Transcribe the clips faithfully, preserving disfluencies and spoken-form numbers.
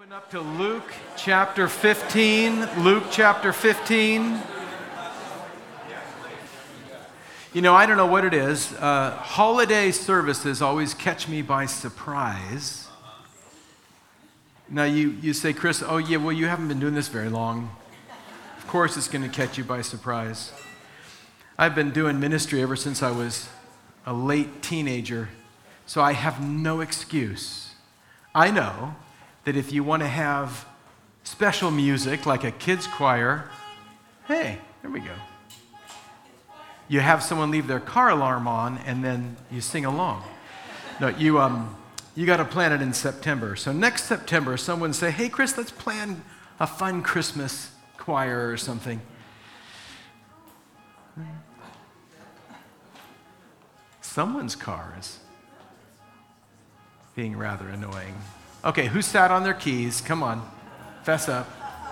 Open up to Luke chapter fifteen. Luke chapter fifteen. You know, I don't know what it is. Uh, holiday services always catch me by surprise. Now, you, you say, Chris, oh yeah, well, you haven't been doing this very long. Of course it's going to catch you by surprise. I've been doing ministry ever since I was a late teenager, so I have no excuse. I know that if you want to have special music like a kids' choir, hey, there we go. You have someone leave their car alarm on and then you sing along. No, you um, you got to plan it in September. So next September, someone say, hey, Chris, let's plan a fun Christmas choir or something. Someone's car is being rather annoying. Okay, who sat on their keys? Come on, fess up.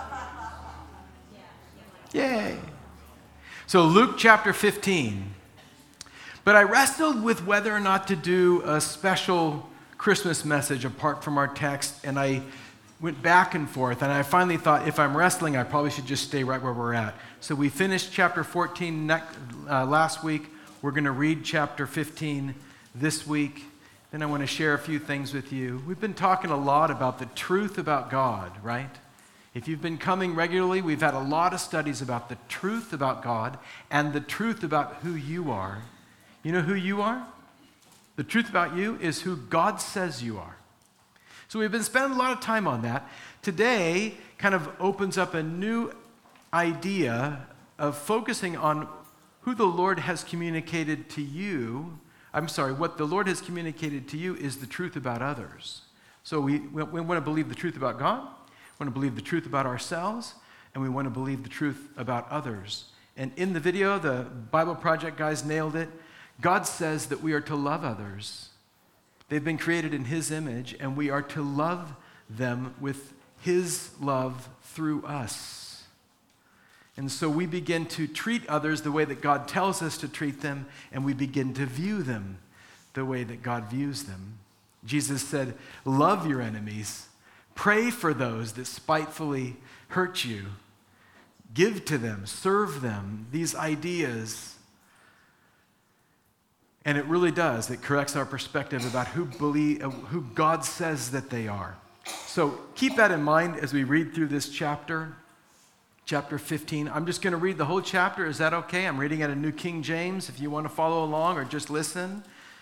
Yay. So Luke chapter fifteen. But I wrestled with whether or not to do a special Christmas message apart from our text, and I went back and forth, and I finally thought, if I'm wrestling, I probably should just stay right where we're at. So we finished chapter fourteen next, uh, last week. We're going to read chapter fifteen this week. Then I want to share a few things with you. We've been talking a lot about the truth about God, right? If you've been coming regularly, we've had a lot of studies about the truth about God and the truth about who you are. You know who you are? The truth about you is who God says you are. So we've been spending a lot of time on that. Today kind of opens up a new idea of focusing on who the Lord has communicated to you. I'm sorry, what the Lord has communicated to you is the truth about others. So we, we, we want to believe the truth about God, we want to believe the truth about ourselves, and we want to believe the truth about others. And in the video, the Bible Project guys nailed it. God says that we are to love others. They've been created in His image, and we are to love them with His love through us. And so we begin to treat others the way that God tells us to treat them, and we begin to view them the way that God views them. Jesus said, love your enemies, pray for those that spitefully hurt you, give to them, serve them, these ideas. And it really does. It corrects our perspective about who believe, who God says that they are. So keep that in mind as we read through this chapter. Chapter fifteen. I'm just going to read the whole chapter. Is that okay? I'm reading out a New King James if you want to follow along or just listen.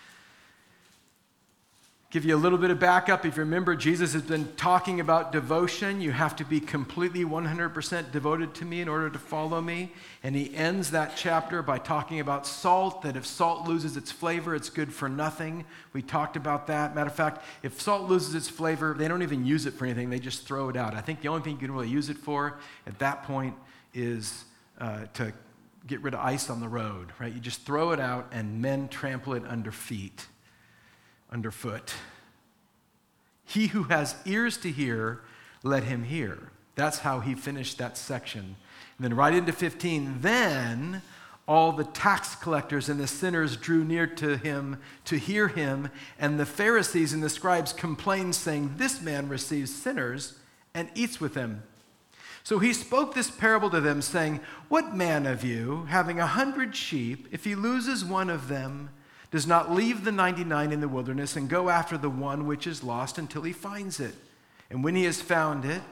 Give you a little bit of backup. If you remember, Jesus has been talking about devotion. You have to be completely one hundred percent devoted to me in order to follow me. And he ends that chapter by talking about salt, that if salt loses its flavor, it's good for nothing. We talked about that. Matter of fact, if salt loses its flavor, they don't even use it for anything. They just throw it out. I think the only thing you can really use it for at that point is uh, to get rid of ice on the road, right? You just throw it out and men trample it under feet. underfoot. He who has ears to hear, let him hear. That's how he finished that section. And then right into fifteen, then all the tax collectors and the sinners drew near to him to hear him, and the Pharisees and the scribes complained, saying, this man receives sinners and eats with them. So he spoke this parable to them, saying, what man of you, having a hundred sheep, if he loses one of them, does not leave the ninety-nine in the wilderness and go after the one which is lost until he finds it? And when he has found it,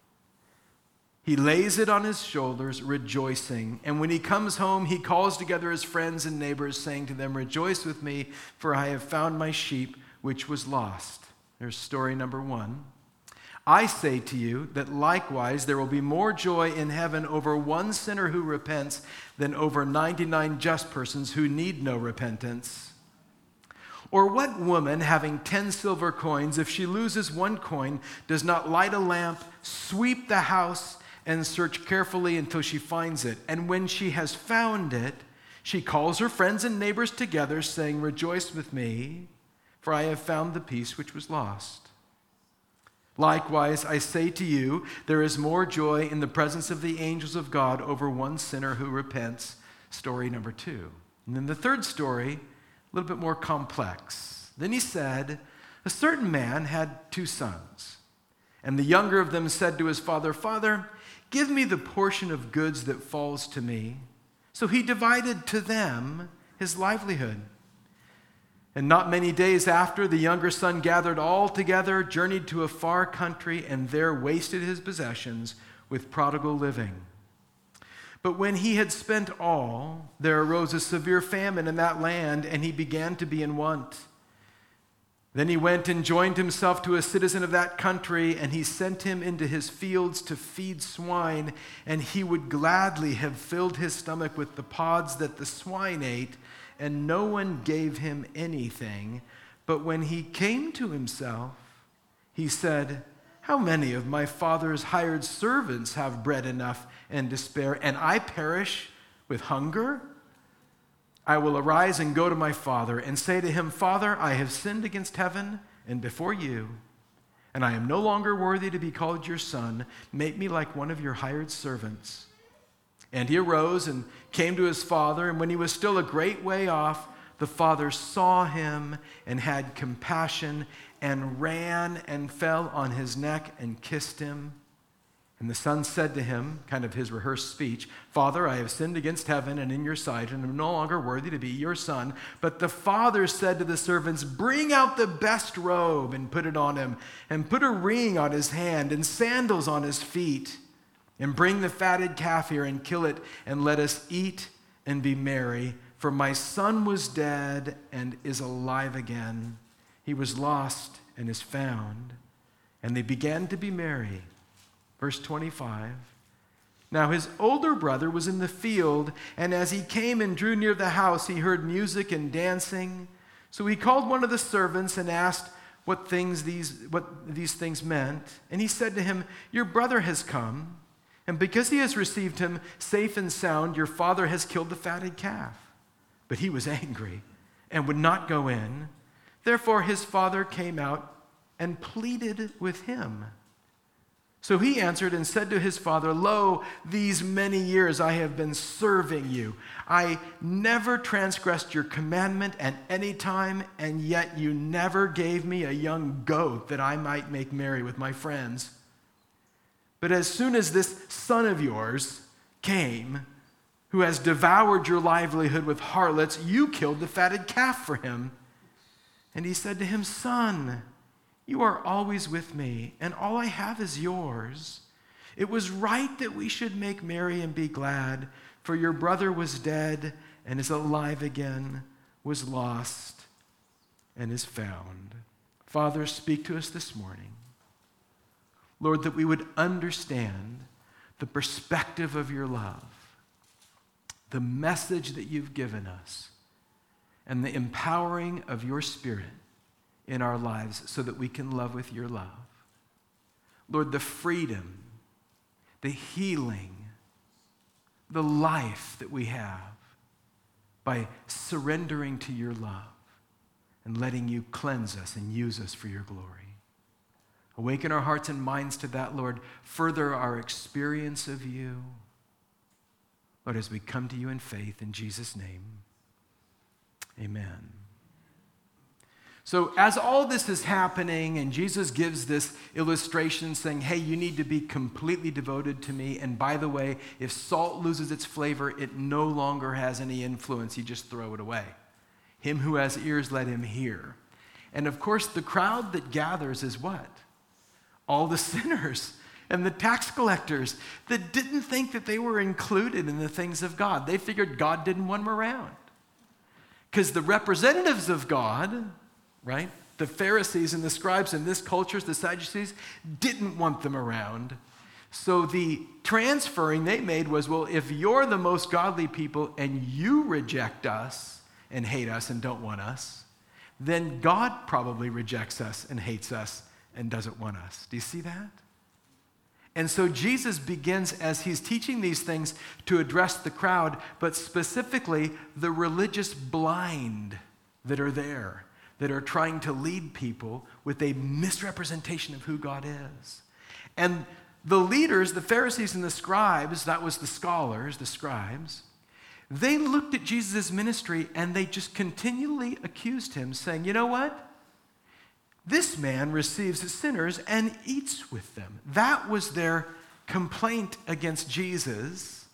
he lays it on his shoulders, rejoicing. And when he comes home, he calls together his friends and neighbors, saying to them, rejoice with me, for I have found my sheep which was lost. There's story number one. I say to you that likewise there will be more joy in heaven over one sinner who repents than over ninety-nine just persons who need no repentance. Or what woman, having ten silver coins, if she loses one coin, does not light a lamp, sweep the house, and search carefully until she finds it? And when she has found it, she calls her friends and neighbors together, saying, rejoice with me, for I have found the piece which was lost. Likewise, I say to you, there is more joy in the presence of the angels of God over one sinner who repents. Story number two. And then the third story, a little bit more complex. Then he said, a certain man had two sons. And the younger of them said to his father, Father, give me the portion of goods that falls to me. So he divided to them his livelihood. And not many days after, the younger son gathered all together, journeyed to a far country, and there wasted his possessions with prodigal living. But when he had spent all, there arose a severe famine in that land, and he began to be in want. Then he went and joined himself to a citizen of that country, and he sent him into his fields to feed swine, and he would gladly have filled his stomach with the pods that the swine ate, and no one gave him anything. But when he came to himself, he said, How many of my father's hired servants have bread enough and to spare, and I perish with hunger? I will arise and go to my father and say to him, Father, I have sinned against heaven and before you, and I am no longer worthy to be called your son. Make me like one of your hired servants. And he arose and came to his father, and when he was still a great way off, the father saw him and had compassion and ran and fell on his neck and kissed him. And the son said to him, kind of his rehearsed speech, Father, I have sinned against heaven and in your sight, and am no longer worthy to be your son. But the father said to the servants, Bring out the best robe and put it on him, and put a ring on his hand and sandals on his feet. And bring the fatted calf here and kill it, and let us eat and be merry. For my son was dead and is alive again. He was lost and is found. And they began to be merry. Verse twenty-five, Now his older brother was in the field, and as he came and drew near the house, he heard music and dancing. So he called one of the servants and asked what things these, what these things meant. And he said to him, Your brother has come, and because he has received him safe and sound, your father has killed the fatted calf. But he was angry and would not go in. Therefore his father came out and pleaded with him. So he answered and said to his father, Lo, these many years I have been serving you. I never transgressed your commandment at any time, and yet you never gave me a young goat that I might make merry with my friends. But as soon as this son of yours came, who has devoured your livelihood with harlots, you killed the fatted calf for him. And he said to him, Son, you are always with me, and all I have is yours. It was right that we should make merry and be glad, for your brother was dead and is alive again, was lost and is found. Father, speak to us this morning. Lord, that we would understand the perspective of your love, the message that you've given us, and the empowering of your Spirit in our lives so that we can love with your love. Lord, the freedom, the healing, the life that we have by surrendering to your love and letting you cleanse us and use us for your glory. Awaken our hearts and minds to that, Lord. Further our experience of you. Lord, as we come to you in faith, in Jesus' name, amen. So as all this is happening, and Jesus gives this illustration saying, hey, you need to be completely devoted to me. And by the way, if salt loses its flavor, it no longer has any influence. You just throw it away. Him who has ears, let him hear. And of course, the crowd that gathers is what? All the sinners and the tax collectors that didn't think that they were included in the things of God. They figured God didn't want them around. Because the representatives of God, right, the Pharisees and the scribes in this culture, the Sadducees, didn't want them around. So the transferring they made was, well, if you're the most godly people and you reject us and hate us and don't want us, then God probably rejects us and hates us and doesn't want us. Do you see that? And so Jesus begins, as he's teaching these things, to address the crowd, but specifically the religious blind that are there, that are trying to lead people with a misrepresentation of who God is. And the leaders, the Pharisees and the scribes, that was the scholars, the scribes, they looked at Jesus' ministry and they just continually accused him, saying, you know what? This man receives sinners and eats with them. That was their complaint against Jesus,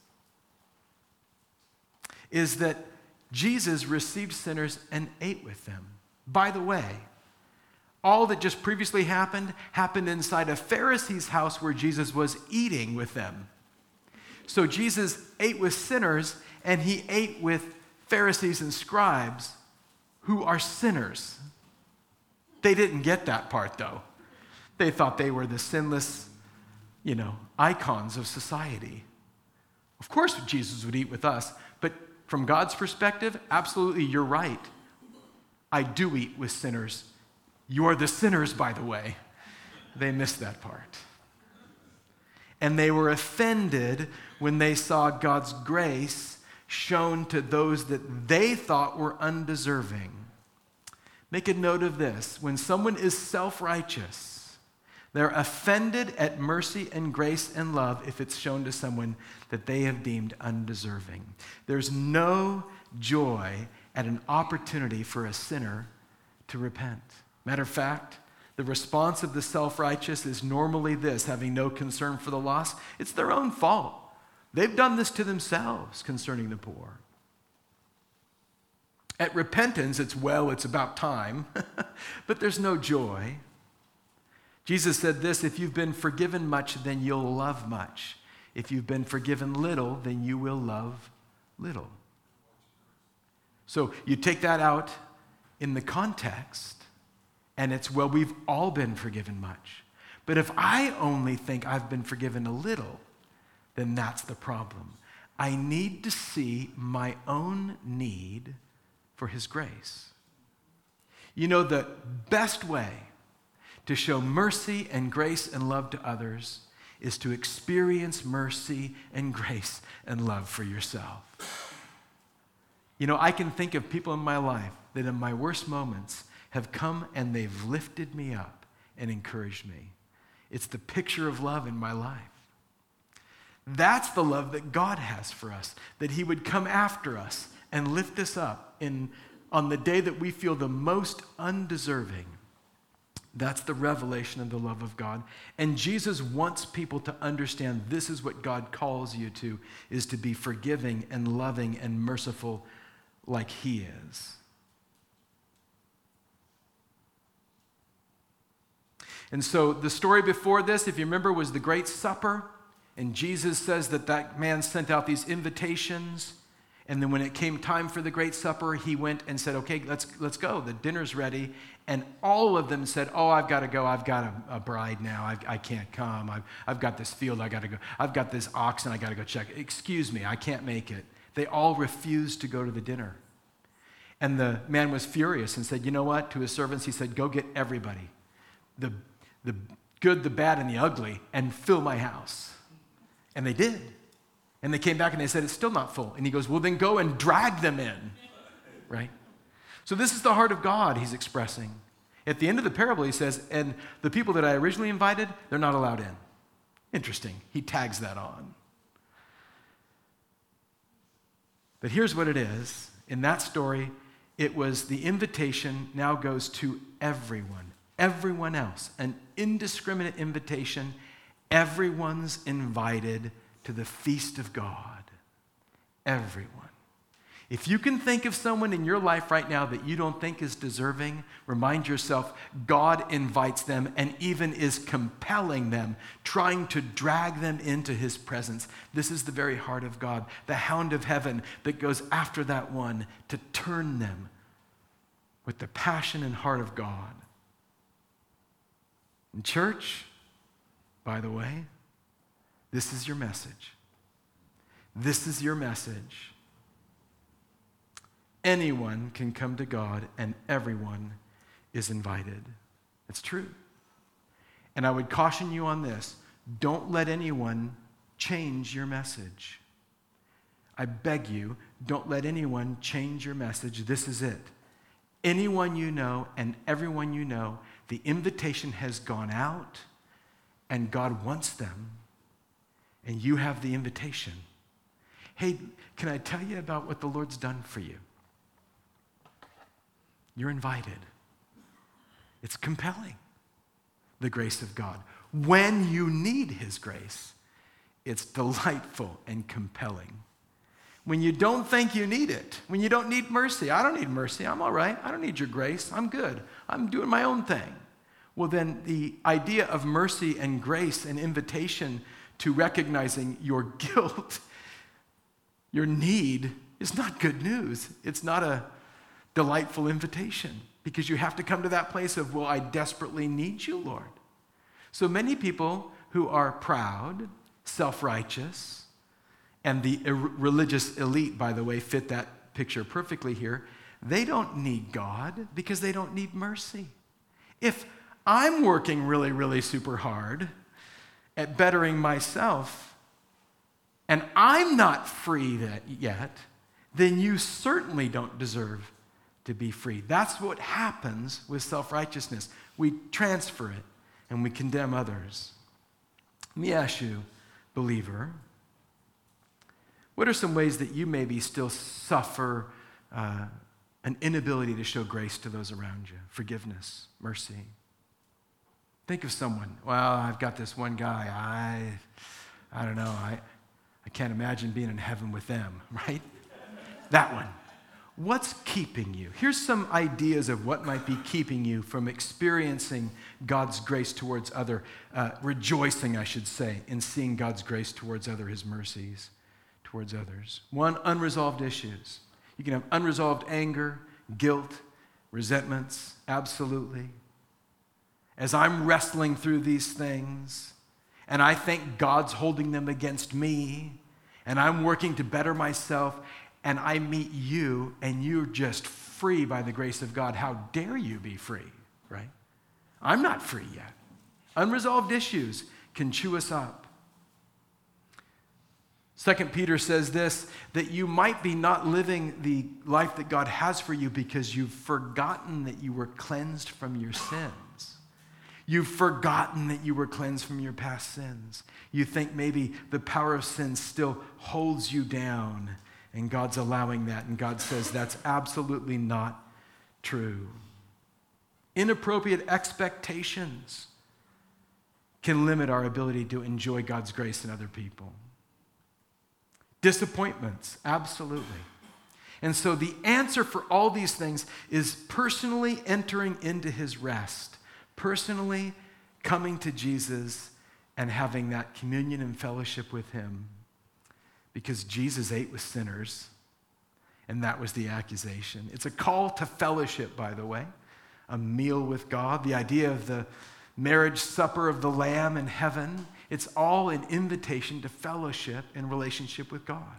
is that Jesus received sinners and ate with them. By the way, all that just previously happened happened inside a Pharisee's house where Jesus was eating with them. So Jesus ate with sinners and he ate with Pharisees and scribes who are sinners. They didn't get that part, though. They thought they were the sinless, you know, icons of society. Of course, Jesus would eat with us, but from God's perspective, absolutely, you're right. I do eat with sinners. You're the sinners, by the way. They missed that part. And they were offended when they saw God's grace shown to those that they thought were undeserving. Make a note of this. When someone is self-righteous, they're offended at mercy and grace and love if it's shown to someone that they have deemed undeserving. There's no joy at an opportunity for a sinner to repent. Matter of fact, the response of the self-righteous is normally this, having no concern for the lost. It's their own fault. They've done this to themselves concerning the poor. At repentance, it's, well, it's about time, but there's no joy. Jesus said this, if you've been forgiven much, then you'll love much. If you've been forgiven little, then you will love little. So you take that out in the context, and it's, well, we've all been forgiven much. But if I only think I've been forgiven a little, then that's the problem. I need to see my own need for his grace. You know, the best way to show mercy and grace and love to others is to experience mercy and grace and love for yourself. You know, I can think of people in my life that in my worst moments have come and they've lifted me up and encouraged me. It's the picture of love in my life. That's the love that God has for us, that he would come after us and lift us up in, on the day that we feel the most undeserving. That's the revelation of the love of God. And Jesus wants people to understand this is what God calls you to, is to be forgiving and loving and merciful like he is. And so the story before this, if you remember, was the Great Supper. And Jesus says that that man sent out these invitations. And then when it came time for the Great Supper, he went and said, okay, let's let's go. The dinner's ready. And all of them said, oh, I've got to go. I've got a, a bride now. I, I can't come. I've, I've got this field. I got to go. I've got this oxen. I got to go check. Excuse me, I can't make it. They all refused to go to the dinner. And the man was furious and said, you know what? To his servants, he said, go get everybody, the, the good, the bad, and the ugly, and fill my house. And they did. And they came back and they said, it's still not full. And he goes, well, then go and drag them in, right? So this is the heart of God he's expressing. At the end of the parable, he says, and the people that I originally invited, they're not allowed in. Interesting. He tags that on. But here's what it is. In that story, it was the invitation now goes to everyone, everyone else, an indiscriminate invitation. Everyone's invited to the feast of God. Everyone. If you can think of someone in your life right now that you don't think is deserving, remind yourself God invites them and even is compelling them, trying to drag them into his presence. This is the very heart of God, the hound of heaven that goes after that one to turn them with the passion and heart of God. And church, by the way, this is your message. This is your message. Anyone can come to God and everyone is invited. It's true. And I would caution you on this. Don't let anyone change your message. I beg you, don't let anyone change your message. This is it. Anyone you know and everyone you know, the invitation has gone out and God wants them and you have the invitation. Hey, can I tell you about what the Lord's done for you? You're invited. It's compelling, the grace of God. When you need his grace, it's delightful and compelling. When you don't think you need it, when you don't need mercy, I don't need mercy, I'm all right. I don't need your grace, I'm good. I'm doing my own thing. Well, then the idea of mercy and grace and invitation to recognizing your guilt, your need, is not good news. It's not a delightful invitation because you have to come to that place of, well, I desperately need you, Lord. So many people who are proud, self-righteous, and the ir- religious elite, by the way, fit that picture perfectly here, they don't need God because they don't need mercy. If I'm working really, really super hard at bettering myself, and I'm not free that yet, then you certainly don't deserve to be free. That's what happens with self-righteousness. We transfer it and we condemn others. Let me ask you, believer, what are some ways that you maybe still suffer uh, an inability to show grace to those around you? Forgiveness, mercy. Think of someone. Well, I've got this one guy. I, I don't know. I, I can't imagine being in heaven with them, right? That one. What's keeping you? Here's some ideas of what might be keeping you from experiencing God's grace towards other, uh, rejoicing, I should say, in seeing God's grace towards other, his mercies towards others. One, unresolved issues. You can have unresolved anger, guilt, resentments, absolutely. As I'm wrestling through these things, and I think God's holding them against me, and I'm working to better myself, and I meet you, and you're just free by the grace of God, how dare you be free, right? I'm not free yet. Unresolved issues can chew us up. Second Peter says this, that you might be not living the life that God has for you because you've forgotten that you were cleansed from your sins. You've forgotten that you were cleansed from your past sins. You think maybe the power of sin still holds you down, and God's allowing that, and God says that's absolutely not true. Inappropriate expectations can limit our ability to enjoy God's grace in other people. Disappointments, absolutely. And so the answer for all these things is personally entering into his rest, personally coming to Jesus and having that communion and fellowship with him. Because Jesus ate with sinners, and that was the accusation. It's a call to fellowship, by the way, a meal with God, the idea of the marriage supper of the Lamb in heaven. It's all an invitation to fellowship and relationship with God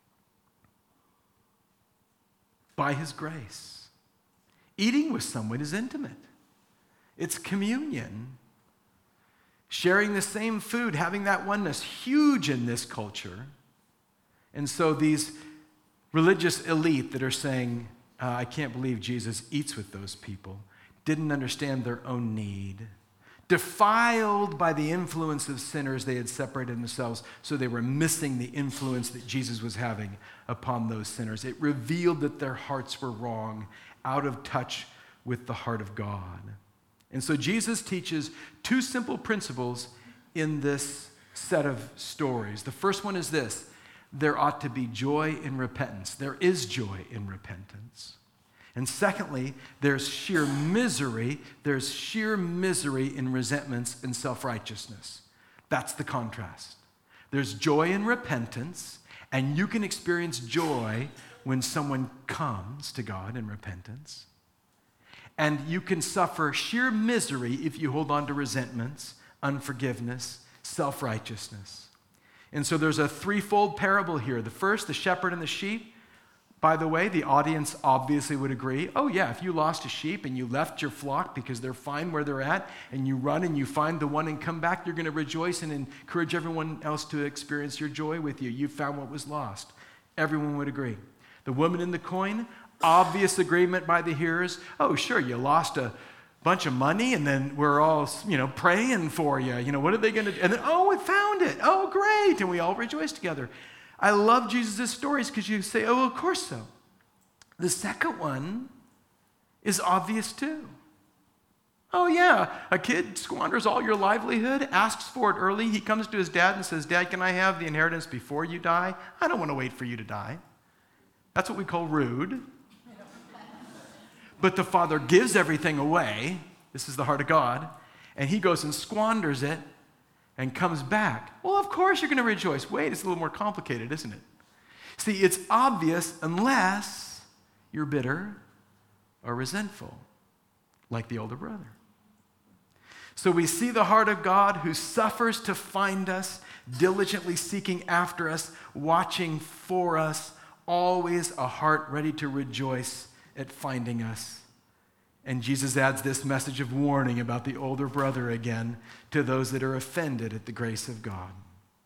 by his grace. Eating with someone is intimate. It's communion. Sharing the same food, having that oneness, huge in this culture. And so these religious elite that are saying, uh, I can't believe Jesus eats with those people, didn't understand their own need. Defiled by the influence of sinners, they had separated themselves, so they were missing the influence that Jesus was having upon those sinners. It revealed that their hearts were wrong, out of touch with the heart of God. And so Jesus teaches two simple principles in this set of stories. The first one is this: there ought to be joy in repentance. There is joy in repentance. And secondly, there's sheer misery. There's sheer misery in resentments and self-righteousness. That's the contrast. There's joy in repentance, and you can experience joy when someone comes to God in repentance. And you can suffer sheer misery if you hold on to resentments, unforgiveness, self-righteousness. And so there's a threefold parable here. The first, the shepherd and the sheep. By the way, the audience obviously would agree, oh yeah, if you lost a sheep and you left your flock because they're fine where they're at, and you run and you find the one and come back, you're going to rejoice and encourage everyone else to experience your joy with you. You found what was lost. Everyone would agree. The woman in the coin, obvious agreement by the hearers. Oh, sure, you lost a bunch of money, and then we're all, you know, praying for you. You know, what are they going to do? And then, oh, we found it. Oh, great. And we all rejoice together. I love Jesus' stories because you say, oh, of course so. The second one is obvious too. Oh yeah, a kid squanders all your livelihood, asks for it early. He comes to his dad and says, Dad, can I have the inheritance before you die? I don't want to wait for you to die. That's what we call rude. But the father gives everything away. This is the heart of God. And he goes and squanders it and comes back. Well, of course you're going to rejoice. Wait, it's a little more complicated, isn't it? See, it's obvious unless you're bitter or resentful, like the older brother. So we see the heart of God who suffers to find us, diligently seeking after us, watching for us, always a heart ready to rejoice at finding us. And Jesus adds this message of warning about the older brother again to those that are offended at the grace of God.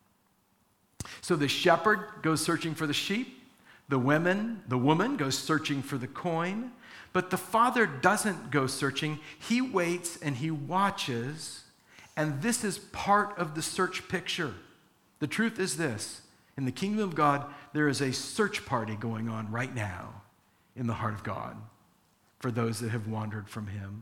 So the shepherd goes searching for the sheep. The women, the woman goes searching for the coin. But the father doesn't go searching. He waits and he watches. And this is part of the search picture. The truth is this. In the kingdom of God, there is a search party going on right now in the heart of God for those that have wandered from him.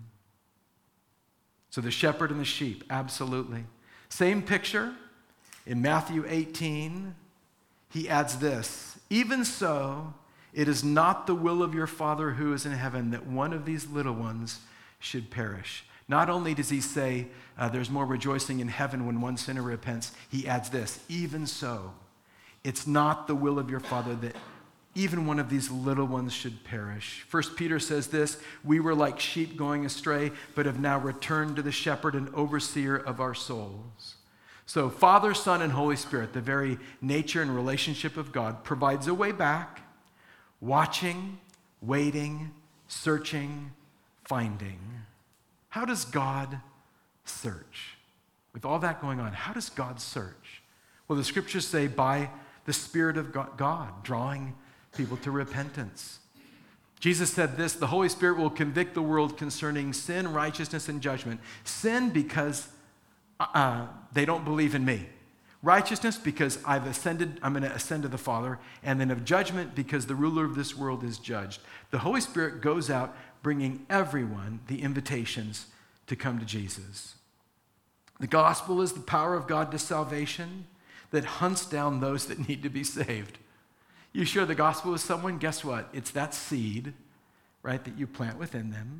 So the shepherd and the sheep, absolutely. Same picture in Matthew eighteen. He adds this, even so, it is not the will of your Father who is in heaven that one of these little ones should perish. Not only does he say uh, there's more rejoicing in heaven when one sinner repents, he adds this, even so, it's not the will of your Father that even one of these little ones should perish. First Peter says this, we were like sheep going astray, but have now returned to the shepherd and overseer of our souls. So Father, Son, and Holy Spirit, the very nature and relationship of God, provides a way back, watching, waiting, searching, finding. How does God search? With all that going on, how does God search? Well, the scriptures say by the Spirit of God, drawing people to repentance. Jesus said this, the Holy Spirit will convict the world concerning sin, righteousness, and judgment. Sin because uh, they don't believe in me. Righteousness because I've ascended, I'm going to ascend to the Father. And then of judgment because the ruler of this world is judged. The Holy Spirit goes out bringing everyone the invitations to come to Jesus. The gospel is the power of God to salvation that hunts down those that need to be saved. You share the gospel with someone, guess what? It's that seed, right, that you plant within them.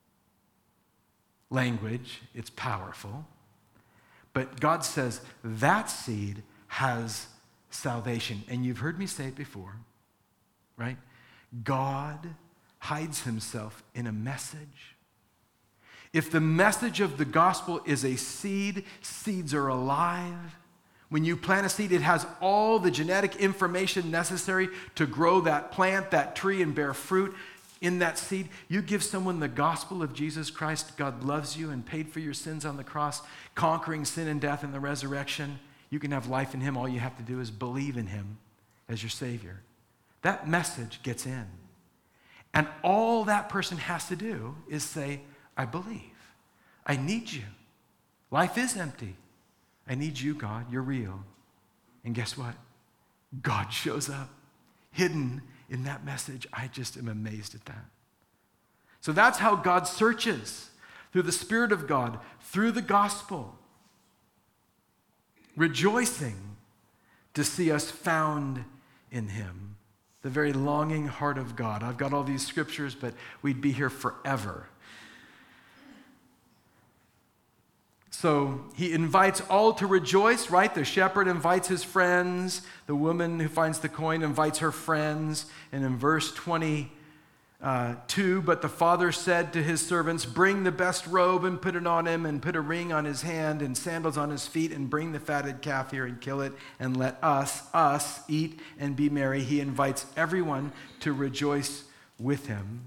Language, it's powerful. But God says that seed has salvation. And you've heard me say it before, right? God hides himself in a message. If the message of the gospel is a seed, seeds are alive. When you plant a seed, it has all the genetic information necessary to grow that plant, that tree, and bear fruit in that seed. You give someone the gospel of Jesus Christ, God loves you and paid for your sins on the cross, conquering sin and death and the resurrection. You can have life in him. All you have to do is believe in him as your Savior. That message gets in. And all that person has to do is say, I believe. I need you. Life is empty. I need you, God. You're real. And guess what? God shows up hidden in that message. I just am amazed at that. So that's how God searches, through the Spirit of God, through the gospel, rejoicing to see us found in him. The very longing heart of God. I've got all these scriptures, but we'd be here forever. So he invites all to rejoice, right? The shepherd invites his friends. The woman who finds the coin invites her friends. And in verse twenty-two, but the father said to his servants, bring the best robe and put it on him, and put a ring on his hand and sandals on his feet, and bring the fatted calf here and kill it, and let us, us, eat and be merry. He invites everyone to rejoice with him.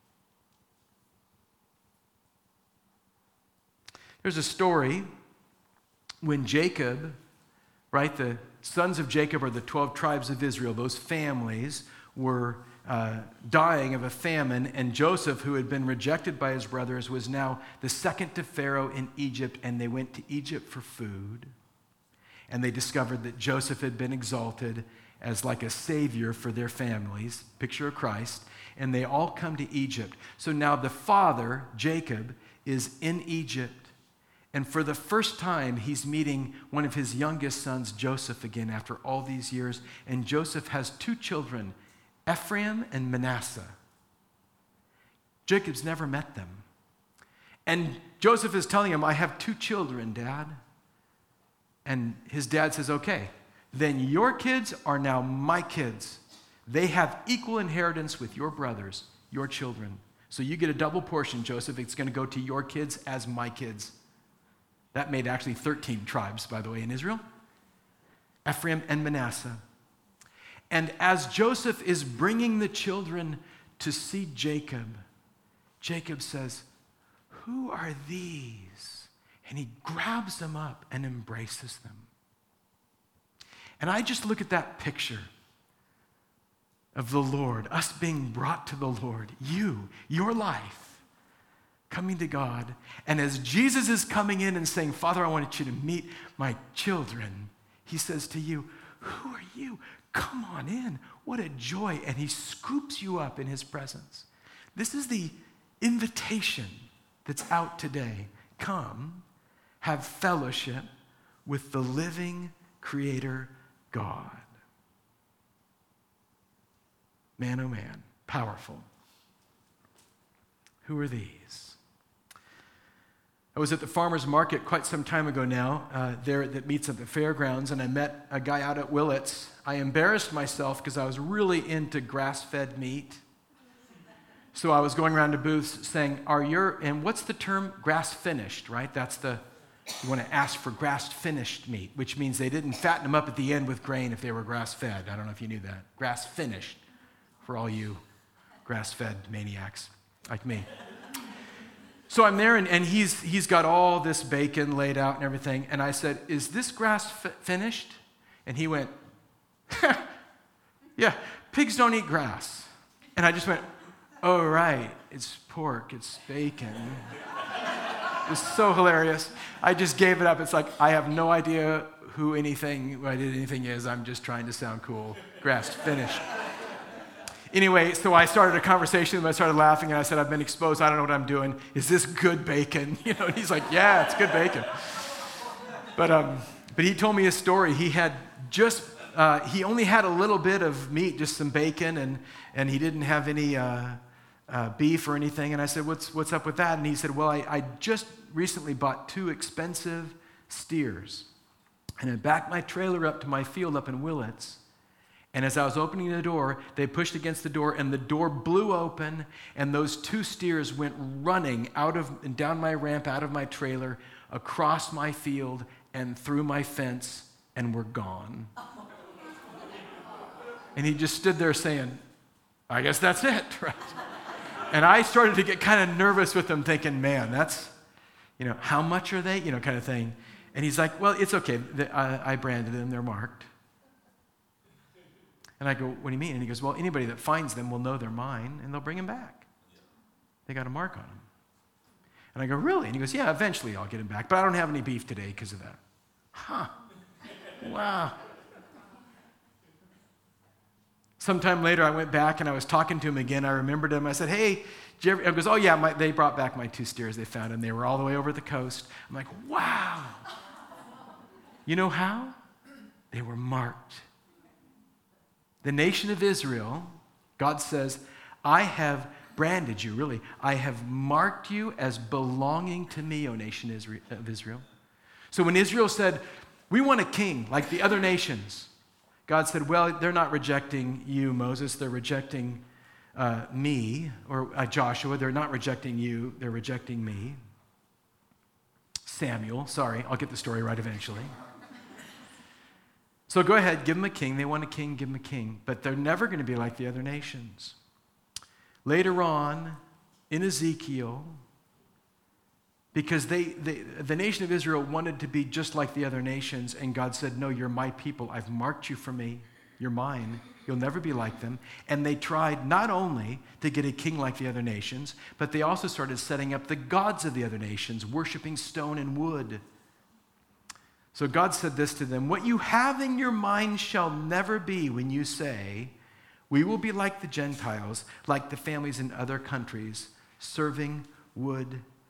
There's a story when Jacob, right, the sons of Jacob are the twelve tribes of Israel. Those families were uh, dying of a famine, and Joseph, who had been rejected by his brothers, was now the second to Pharaoh in Egypt, and they went to Egypt for food. And they discovered that Joseph had been exalted as like a savior for their families, picture of Christ, and they all come to Egypt. So now the father, Jacob, is in Egypt. And for the first time, he's meeting one of his youngest sons, Joseph, again after all these years. And Joseph has two children, Ephraim and Manasseh. Jacob's never met them. And Joseph is telling him, I have two children, Dad. And his dad says, okay, then your kids are now my kids. They have equal inheritance with your brothers, your children. So you get a double portion, Joseph. It's going to go to your kids as my kids. That made actually thirteen tribes, by the way, in Israel. Ephraim and Manasseh. And as Joseph is bringing the children to see Jacob, Jacob says, who are these? And he grabs them up and embraces them. And I just look at that picture of the Lord, us being brought to the Lord, you, your life, coming to God. And as Jesus is coming in and saying, Father, I want you to meet my children, he says to you, who are you? Come on in. What a joy. And he scoops you up in his presence. This is the invitation that's out today. Come, have fellowship with the living Creator God. Man, oh man, powerful. Who are these? I was at the farmer's market quite some time ago now, uh, there that meets at the fairgrounds, and I met a guy out at Willits. I embarrassed myself because I was really into grass-fed meat. So I was going around to booths saying, are your, and what's the term? Grass-finished, right? That's the, you want to ask for grass-finished meat, which means they didn't fatten them up at the end with grain if they were grass-fed. I don't know if you knew that. Grass-finished, for all you grass-fed maniacs like me. So I'm there, and, and he's, he's got all this bacon laid out and everything. And I said, is this grass f- finished? And he went, yeah, pigs don't eat grass. And I just went, oh, right, it's pork, it's bacon. It's so hilarious. I just gave it up. It's like, I have no idea who anything, what anything is. I'm just trying to sound cool. Grass finished. Anyway, so I started a conversation with him. I started laughing, and I said, I've been exposed. I don't know what I'm doing. Is this good bacon? You know, and he's like, yeah, it's good bacon. But um, but he told me a story. He had just, uh, he only had a little bit of meat, just some bacon, and and he didn't have any uh, uh, beef or anything. And I said, what's what's up with that? And he said, well, I, I just recently bought two expensive steers. And I backed my trailer up to my field up in Willits. And as I was opening the door, they pushed against the door, and the door blew open, and those two steers went running out of and down my ramp, out of my trailer, across my field, and through my fence, and were gone. And he just stood there saying, I guess that's it, right? And I started to get kind of nervous with him, thinking, man, that's, you know, how much are they? You know, kind of thing. And he's like, well, it's okay. I, I branded them. They're marked. And I go, what do you mean? And he goes, well, anybody that finds them will know they're mine, and they'll bring them back. They got a mark on them. And I go, really? And he goes, yeah, eventually I'll get them back, but I don't have any beef today because of that. Huh. Wow. Sometime later, I went back, and I was talking to him again. I remembered him. I said, hey, did you ever? He goes, oh, yeah, my, they brought back my two steers. They found them. They were all the way over the coast. I'm like, wow. You know how? They were marked. The nation of Israel, God says, I have branded you, really. I have marked you as belonging to me, O nation of Israel. So when Israel said, we want a king like the other nations, God said, well, they're not rejecting you, Moses. They're rejecting uh, me, or uh, Joshua. They're not rejecting you. They're rejecting me. Samuel, sorry, I'll get the story right eventually. So go ahead, give them a king. They want a king, give them a king. But they're never going to be like the other nations. Later on, in Ezekiel, because they, they, the nation of Israel wanted to be just like the other nations, and God said, no, you're my people. I've marked you for me. You're mine. You'll never be like them. And they tried not only to get a king like the other nations, but they also started setting up the gods of the other nations, worshiping stone and wood. So God said this to them, what you have in your mind shall never be when you say, we will be like the Gentiles, like the families in other countries, serving wood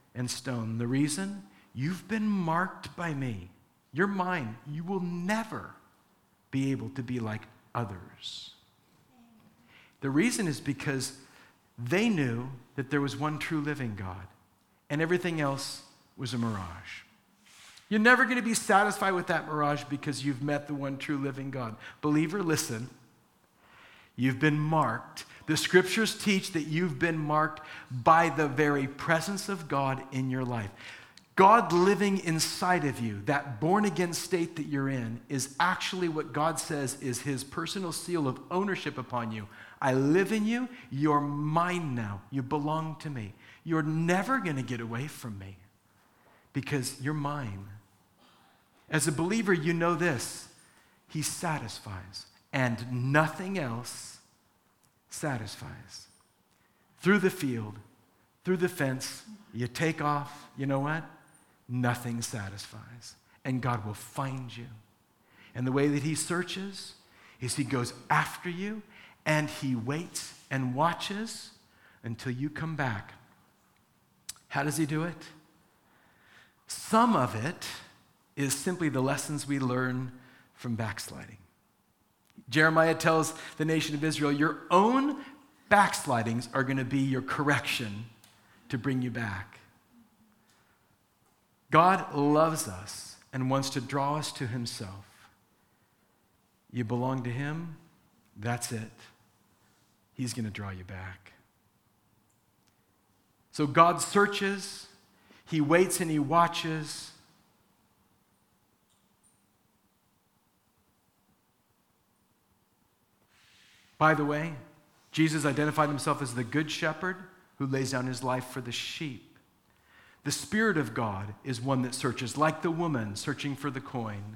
and stone. The reason? You've been marked by me. You're mine. You will never be able to be like others. The reason is because they knew that there was one true living God, and everything else was a mirage. You're never going to be satisfied with that mirage because you've met the one true living God. Believer, listen. You've been marked. The scriptures teach that you've been marked by the very presence of God in your life. God living inside of you, that born-again state that you're in, is actually what God says is his personal seal of ownership upon you. I live in you. You're mine now. You belong to me. You're never going to get away from me because you're mine. As a believer, you know this. He satisfies, and nothing else satisfies. Through the field, through the fence, you take off, you know what? Nothing satisfies. And God will find you. And the way that he searches is he goes after you, and he waits and watches until you come back. How does he do it? Some of it is simply the lessons we learn from backsliding. Jeremiah tells the nation of Israel, your own backslidings are going to be your correction to bring you back. God loves us and wants to draw us to himself. You belong to him, that's it. He's going to draw you back. So God searches, he waits and he watches. By the way, Jesus identified himself as the good shepherd who lays down his life for the sheep. The Spirit of God is one that searches, like the woman searching for the coin.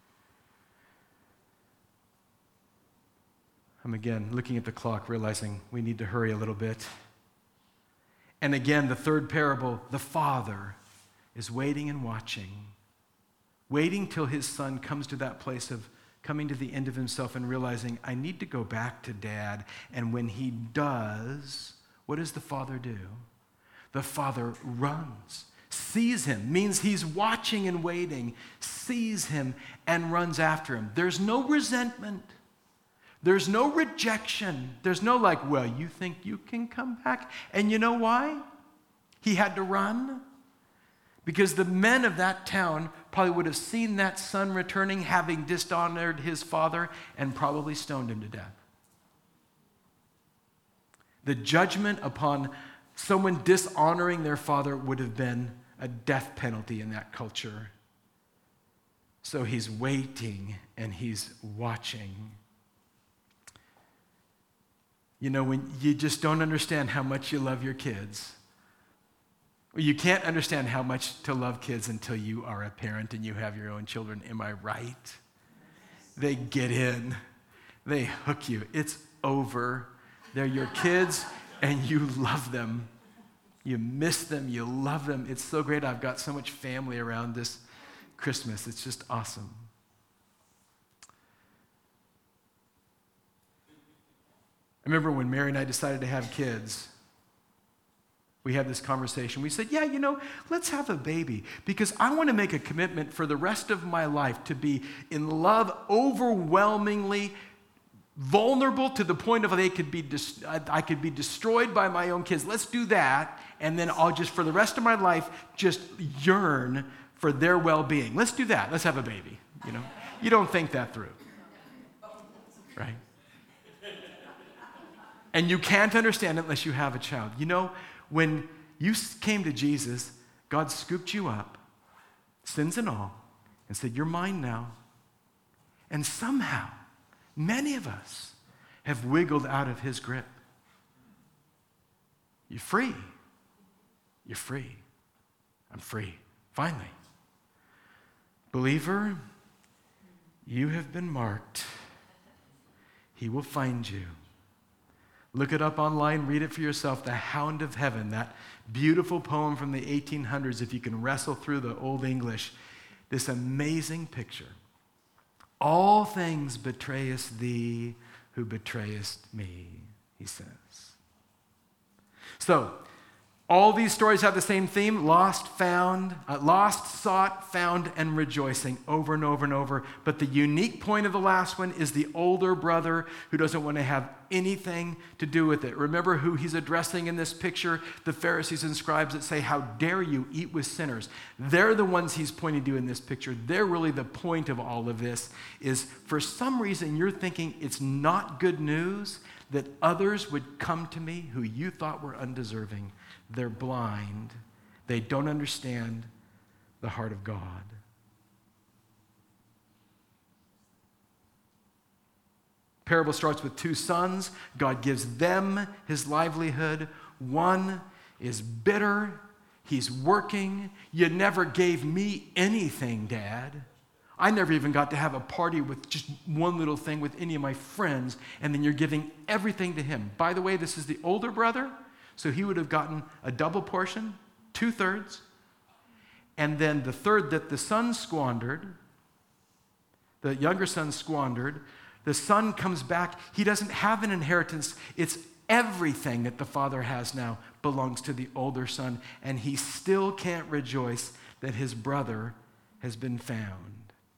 I'm again looking at the clock, realizing we need to hurry a little bit. And again, the third parable, the father is waiting and watching, waiting till his son comes to that place of coming to the end of himself and realizing, I need to go back to dad. And when he does, what does the father do? The father runs, sees him, means he's watching and waiting, sees him and runs after him. There's no resentment. There's no rejection. There's no like, well, you think you can come back? And you know why? He had to run. Because the men of that town probably would have seen that son returning, having dishonored his father, and probably stoned him to death. The judgment upon someone dishonoring their father would have been a death penalty in that culture. So he's waiting and he's watching. You know, when you just don't understand how much you love your kids. You can't understand how much to love kids until you are a parent and you have your own children. Am I right? They get in. They hook you. It's over. They're your kids and you love them. You miss them. You love them. It's so great. I've got so much family around this Christmas. It's just awesome. I remember when Mary and I decided to have kids, we had this conversation. We said, yeah, you know, let's have a baby because I want to make a commitment for the rest of my life to be in love, overwhelmingly vulnerable to the point of they could be dis- I could be destroyed by my own kids. Let's do that, and then I'll just, for the rest of my life, just yearn for their well-being. Let's do that. Let's have a baby, you know. You don't think that through, right? And you can't understand it unless you have a child. You know, when you came to Jesus, God scooped you up, sins and all, and said, you're mine now. And somehow, many of us have wiggled out of his grip. You're free. You're free. I'm free. Finally. Believer, you have been marked. He will find you. Look it up online, read it for yourself, The Hound of Heaven, that beautiful poem from the eighteen hundreds, if you can wrestle through the Old English, this amazing picture. All things betrayest thee who betrayest me, he says. So, All these stories have the same theme: lost, found, uh, lost, sought, found, and rejoicing, over and over and over. But the unique point of the last one is the older brother who doesn't want to have anything to do with it. Remember who he's addressing in this picture? The Pharisees and scribes that say, how dare you eat with sinners? They're the ones he's pointing to in this picture. They're really the point of all of this, is for some reason you're thinking it's not good news that others would come to me who you thought were undeserving. They're blind. They don't understand the heart of God. Parable starts with two sons. God gives them his livelihood. One is bitter. He's working. You never gave me anything, Dad. I never even got to have a party with just one little thing with any of my friends, and then you're giving everything to him. By the way, this is the older brother, so he would have gotten a double portion, two-thirds. And then the third that the son squandered, the younger son squandered, the son comes back. He doesn't have an inheritance. It's everything that the father has now belongs to the older son, and he still can't rejoice that his brother has been found.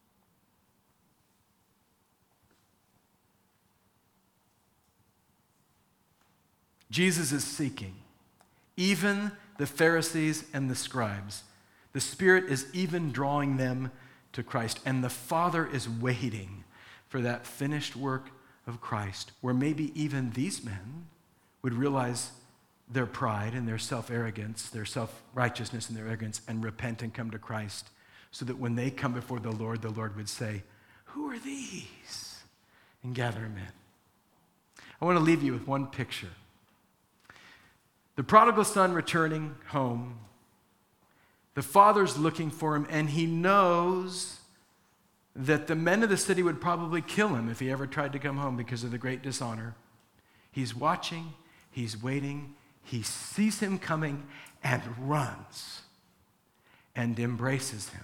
Jesus is seeking even the Pharisees and the scribes. The Spirit is even drawing them to Christ, and the Father is waiting for that finished work of Christ, where maybe even these men would realize their pride and their self-arrogance, their self-righteousness and their arrogance, and repent and come to Christ, so that when they come before the Lord, the Lord would say, who are these? And gather them in. I want to leave you with one picture. The prodigal son returning home. The father's looking for him, and he knows that the men of the city would probably kill him if he ever tried to come home because of the great dishonor. He's watching, he's waiting, he sees him coming and runs and embraces him.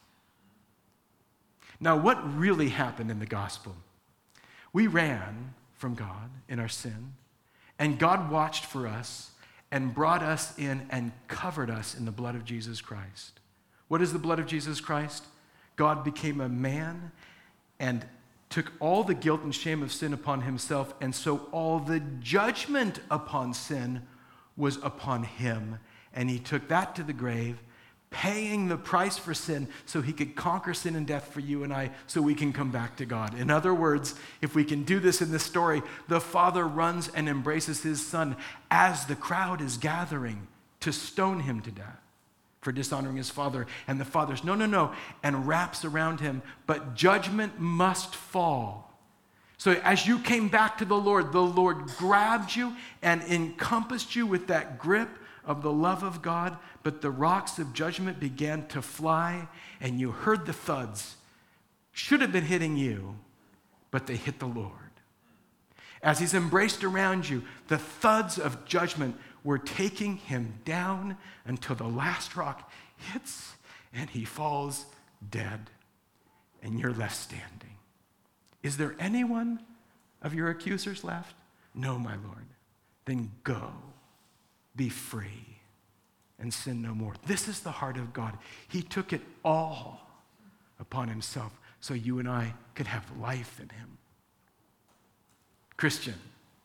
Now, what really happened in the gospel? We ran from God in our sin, and God watched for us and brought us in and covered us in the blood of Jesus Christ. What is the blood of Jesus Christ? God became a man and took all the guilt and shame of sin upon himself, and so all the judgment upon sin was upon him. And he took that to the grave, paying the price for sin so he could conquer sin and death for you and I, so we can come back to God. In other words, if we can do this in this story, the father runs and embraces his son as the crowd is gathering to stone him to death for dishonoring his father. And the father's, no, no, no, and wraps around him, but judgment must fall. So as you came back to the Lord, the Lord grabbed you and encompassed you with that grip of the love of God, but the rocks of judgment began to fly, and you heard the thuds. Should have been hitting you, but they hit the Lord. As he's embraced around you, the thuds of judgment were taking him down until the last rock hits, and he falls dead, and you're left standing. Is there anyone of your accusers left? No, my Lord. Then go. Be free and sin no more. This is the heart of God. He took it all upon himself so you and I could have life in him. Christian,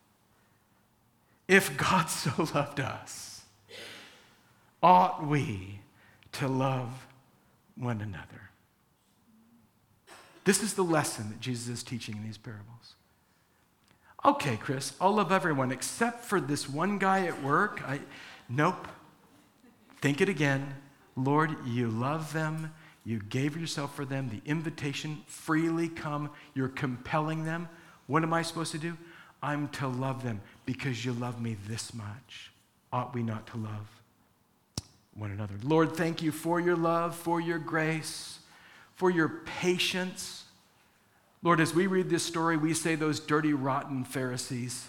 if God so loved us, ought we to love one another? This is the lesson that Jesus is teaching in these parables. Okay, Chris, I'll love everyone except for this one guy at work. I, nope. Think it again. Lord, you love them. You gave yourself for them. The invitation, freely come. You're compelling them. What am I supposed to do? I'm to love them because you love me this much. Ought we not to love one another? Lord, thank you for your love, for your grace, for your patience. Lord, as we read this story, we say those dirty, rotten Pharisees.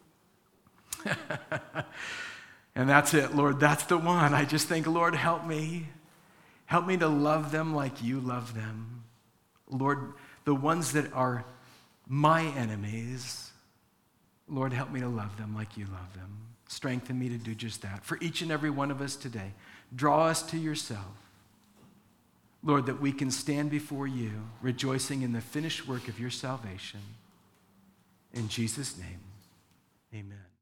And that's it, Lord. That's the one. I just think, Lord, help me. Help me to love them like you love them. Lord, the ones that are my enemies, Lord, help me to love them like you love them. Strengthen me to do just that. For each and every one of us today, draw us to yourself. Lord, that we can stand before you, rejoicing in the finished work of your salvation. In Jesus' name, amen.